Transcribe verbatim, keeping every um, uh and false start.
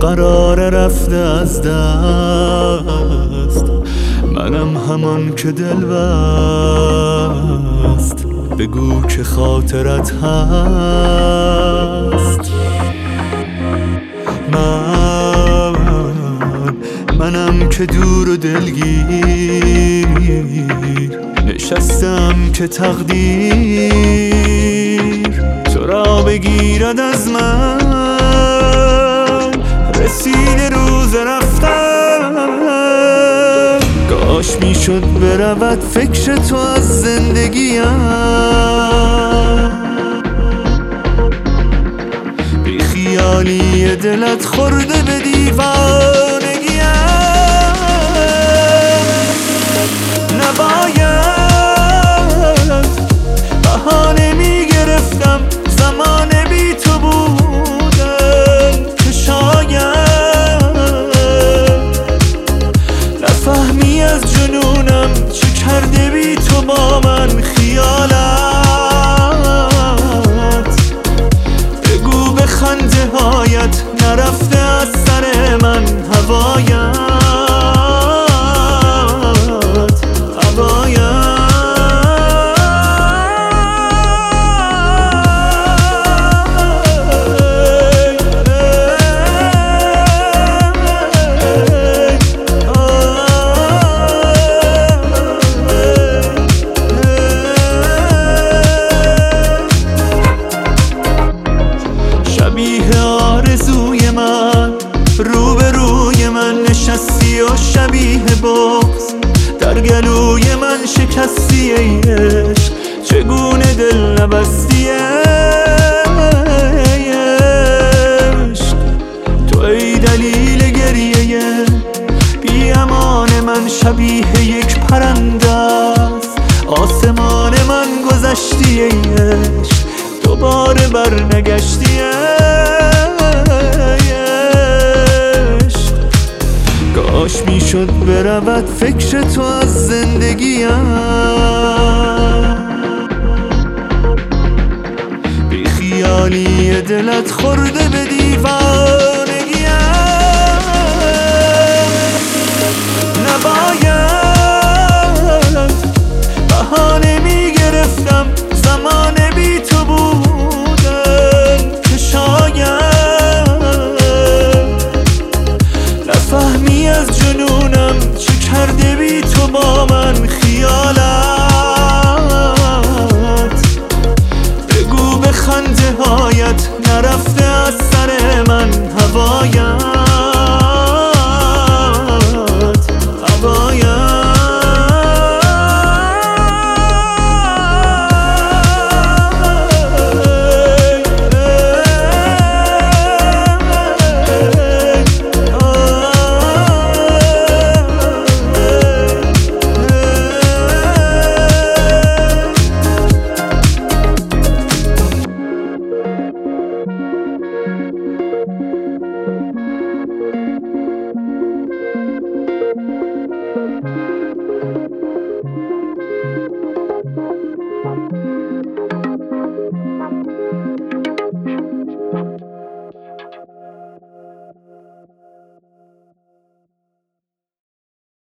قرار رفته از دست، منم همان که دل بست. بگو که خاطرت هست. من منم که دور و دلگیر نشستم که تقدیر تو را بگیرد از من. رسید روز رفتن، کاش میشد برود فکر تو از زندگیم. بی خیالی دلت خورده به دیوانگیم. نباید بهانه میگرفتم زمان بی تو بودن، که شاید نفهمی از جنونم چه کرده بی تو با من خیالت. بگو به خنده هایت نرفته از سر من هوایت. شبیه آرزوی من روبروی من نشستی و شبیه بغض در گلوی من شکستی. ای عشق چگونه دل نبستی؟ ای عشق تو ای دلیل گریه بی امان من، شبیه یک پرنده است آسمان من گذشتی. ای عشق دوباره بر نگشتی. کاش میشد برود فکر تو از زندگیم. بی خیالی دلت خورده به دیوار.